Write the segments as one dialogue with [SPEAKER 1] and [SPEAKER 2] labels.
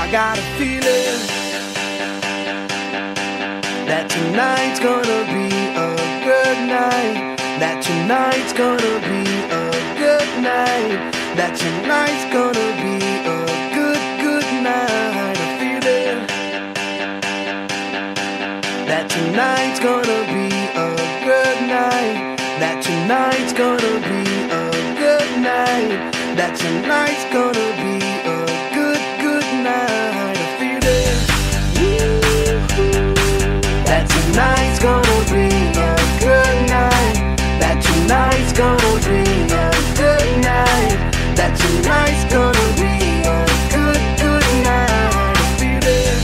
[SPEAKER 1] I got a feeling that tonight's gonna be a good night. That tonight's gonna be a good night. That tonight's gonna be a good night. A feeling that tonight's gonna be a good night. That tonight's gonna be a good night. That tonight's gonna be a good night. A feeling that tonight's gonna be a good night. That tonight's gonna be a good night. That tonight's gonna be a good night. A feeling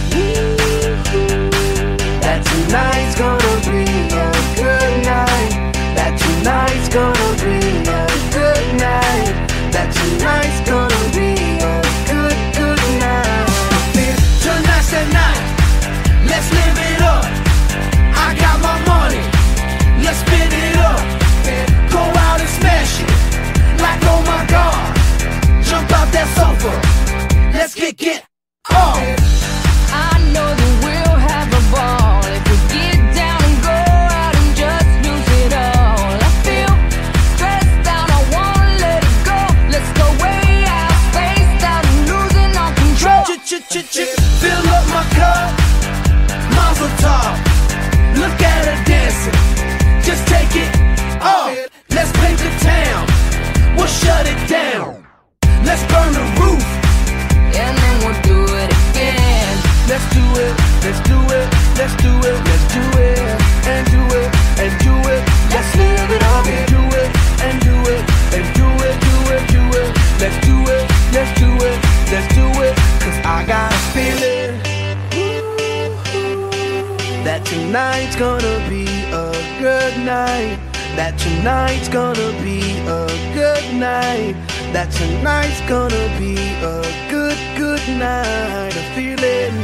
[SPEAKER 1] that tonight's gonna be a good night. That tonight's gonna be a good night. That tonight's gonna be a good night. Tonight's the night. Let's live it up. I got my money. Let's spin it up. Go out and smash it. Like oh my God. Jump out that sofa. Let's get off.
[SPEAKER 2] I know that we'll have a ball if we get down and go out and just lose it all. I feel stressed out, I wanna let it go. Let's go way out, spaced out and losing all control.
[SPEAKER 1] Fill up my cup, Mazel tov. Look at her dancing, just take it off. Let's paint the town, we'll shut it down. Let's burn the roof,
[SPEAKER 2] And then we'll do it again.
[SPEAKER 1] let's do it, let's do it, let's do it, let's do it, and do it, and do it. Let's live it up and do it, and do it, and do it, do it, do it. Let's do it, let's do it, let's do it. Cause I got a feeling that tonight's gonna be a good night. That tonight's gonna be a good night. That tonight's gonna be a good night. A feeling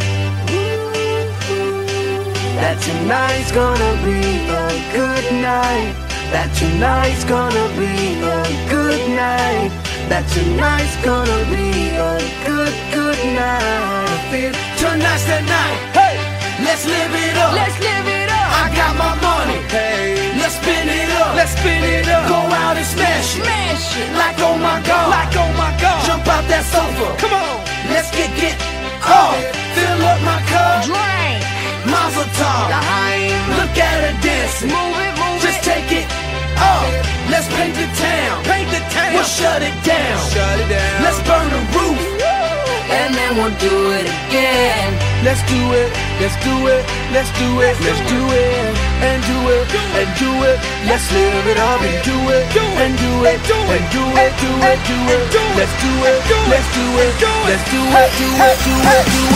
[SPEAKER 1] that tonight's gonna be a good night. That tonight's gonna be a good night. That tonight's gonna be a good night. I feel tonight's the night. Hey, let's live it up.
[SPEAKER 2] Let's live it up.
[SPEAKER 1] I got my money. Hey, let's spin it up. Let's spin it up. Go out and smash it.
[SPEAKER 2] Smash it.
[SPEAKER 1] Like oh my God. Like oh my God. Jump out that sofa. Come on. Let's get off. Fill up my cup.
[SPEAKER 2] Drink.
[SPEAKER 1] Mazel tov.
[SPEAKER 2] L'chaim.
[SPEAKER 1] Look at her dancing.
[SPEAKER 2] Move it, move
[SPEAKER 1] Just
[SPEAKER 2] it.
[SPEAKER 1] take it off. Let's paint the town. Paint the town. We'll shut it down. Shut it down. Let's burn the roof.
[SPEAKER 2] And then we'll do it again.
[SPEAKER 1] Let's do it. Let's do it. Let's do it. Let's do it. And do it. And do it. Let's live it up and do it. And do it. And do it. Do it. Do it. Let's do it. Let's do it. Let's do it. Do it. Do it. Do it.